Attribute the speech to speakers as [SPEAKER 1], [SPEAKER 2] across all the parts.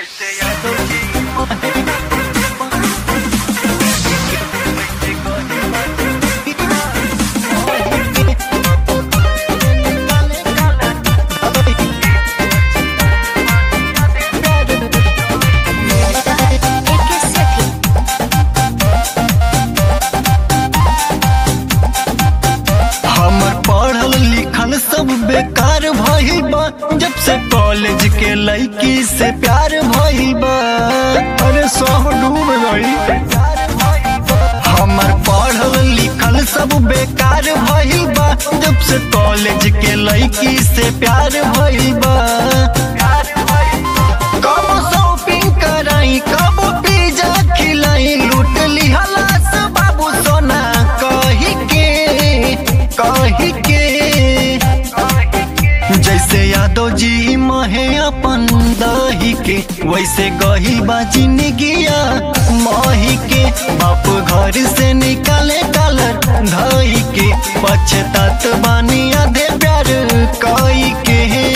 [SPEAKER 1] सब बेकार भइल बा जब से कॉलेज के लड़की से प्यार भइल बा। अरे सब डूब गई। हमर पढ़ल लिखल सब बेकार भइल बा जब से कॉलेज के लड़की से प्यार भइल बा। कब शॉपिंग कराई कब पिज्जा खिलाई लूट लिहला से बाबू सोना कही के जैसे यादव जी महे अपन दही के वैसे गही बाजी निगिया मही के बाप घर से निकाले डॉलर धई के पछतात बानी आधे प्यार कई के।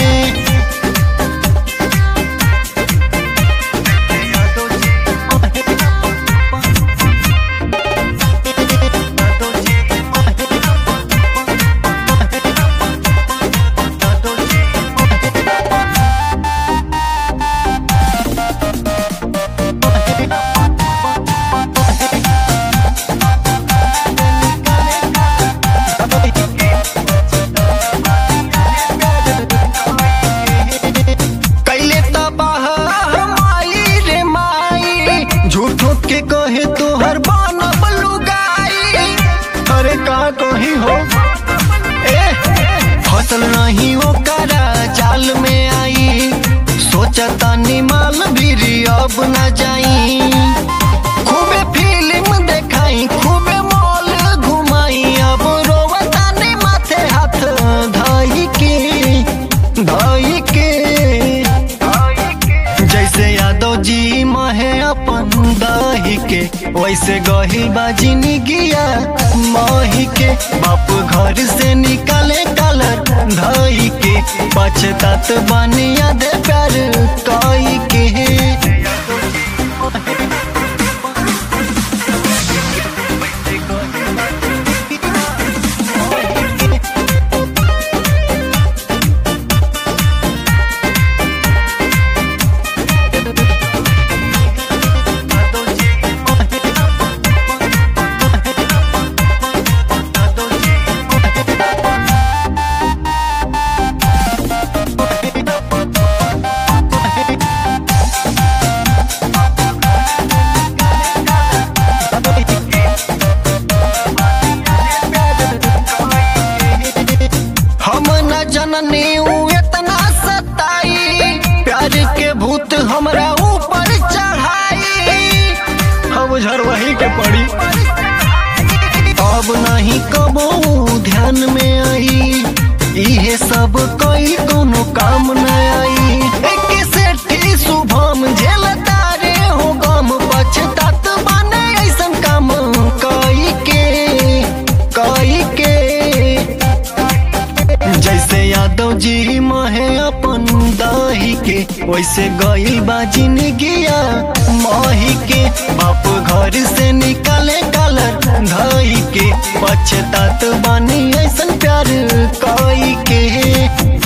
[SPEAKER 1] झूठो के कहे तोहर बनब लुगाई। अरे का कही हो फसल नहीं हो करा जाल में आई सोचता निमाल भी अब न जाई। खूबे फिल्म देखाई खूबे मॉल घुमाई अब रोवता ने माथे हाथ धई के जैसे यादव जी महे अपन दही के वैसे गही बाजी निगिया मही के बाप घर से निकाले डॉलर धई के पछतात बानी आधे प्यार कई के। जननी इतना सताई प्यार के भूत हमरा ऊपर चढ़ाई अब झरवही के पड़ी अब नहीं कबो ध्यान में आई इहे सब कोई कोनो काम न आई। एक सेठी शुभम झेलतारे हो गम पछतात बने ऐसन काम कई के जैसे यादव जी महे अपन दही के वैसे गई बाजी निगिया मही के बाप घर से निकाले डॉलर धई के पछतात बानी ऐसन प्यार कई के।